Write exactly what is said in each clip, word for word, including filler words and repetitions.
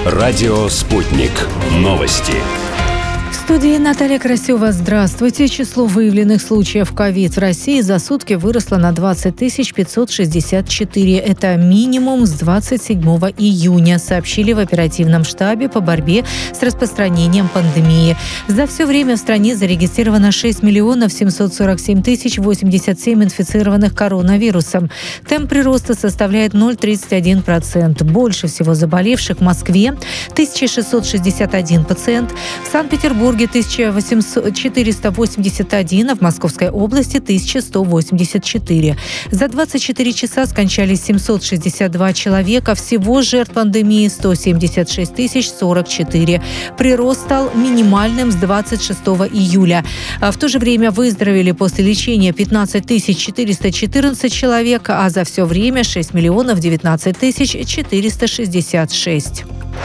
Радио «Спутник». Новости. В студии Наталья Красева. Здравствуйте. Число выявленных случаев ковид в России за сутки выросло на двадцать тысяч пятьсот шестьдесят четыре. Это минимум с двадцать седьмого июня, сообщили в оперативном штабе по борьбе с распространением пандемии. За все время в стране зарегистрировано шесть миллионов семьсот сорок семь тысяч восемьдесят семь инфицированных коронавирусом. Темп прироста составляет ноль целых тридцать один процент. Больше всего заболевших в Москве – тысяча шестьсот шестьдесят один пациент, в Санкт-Петербурге тысяча четыреста восемьдесят один, а в Московской области тысяча сто восемьдесят четыре. За двадцать четыре часа скончались семьсот шестьдесят два человека. Всего жертв пандемии сто семьдесят шесть тысяч сорок четыре. Прирост стал минимальным с двадцать шестого июля. В то же время выздоровели после лечения пятнадцать тысяч четыреста четырнадцать человек, а за все время шесть миллионов девятнадцать тысяч четыреста шестьдесят шесть.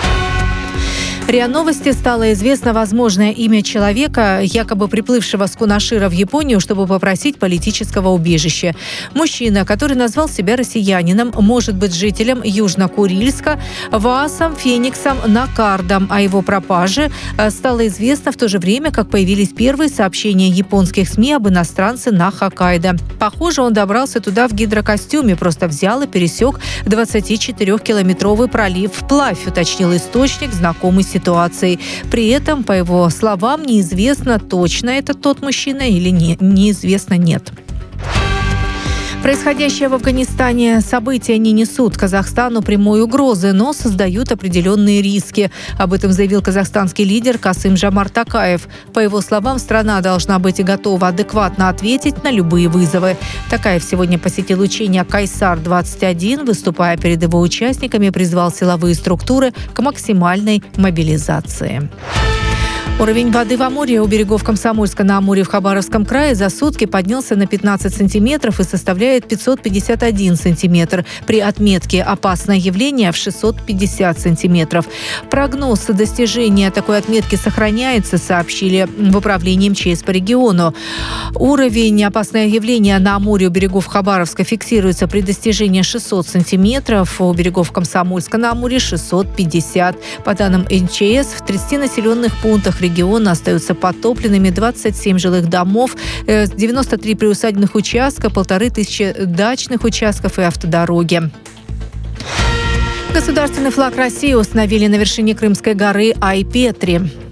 РИА Новости стало известно возможное имя человека, якобы приплывшего с Кунашира в Японию, чтобы попросить политического убежища. Мужчина, который назвал себя россиянином, может быть жителем Южно-Курильска, Ваасом Фениксом Накардом. О его пропаже стало известно в то же время, как появились первые сообщения японских СМИ об иностранце на Хоккайдо. Похоже, он добрался туда в гидрокостюме, просто взял и пересек двадцатичетырёхкилометровый пролив вплавь, уточнил источник, знакомый с ситуацией. При этом, по его словам, неизвестно, точно это тот мужчина или не, неизвестно нет. Происходящее в Афганистане события не несут Казахстану прямой угрозы, но создают определенные риски. Об этом заявил казахстанский лидер Касым-Жомарт Токаев. По его словам, страна должна быть готова адекватно ответить на любые вызовы. Токаев сегодня посетил учение Кайсар двадцать один, выступая перед его участниками, призвал силовые структуры к максимальной мобилизации. Уровень воды в Амуре у берегов Комсомольска на Амуре в Хабаровском крае за сутки поднялся на пятнадцать сантиметров и составляет пятьсот пятьдесят один сантиметр. При отметке «опасное явление» в шестьсот пятьдесят сантиметров. Прогноз достижения такой отметки сохраняется, сообщили в управлении МЧС по региону. Уровень «опасное явление» на Амуре у берегов Хабаровска фиксируется при достижении шестьсот сантиметров, у берегов Комсомольска на Амуре шестьсот пятьдесят. По данным МЧС, в тридцати населенных пунктах региона остаются подтопленными двадцать семь жилых домов, девяносто три приусадебных участка, полторы тысячи дачных участков и автодороги. Государственный флаг России установили на вершине Крымской горы Ай-Петри.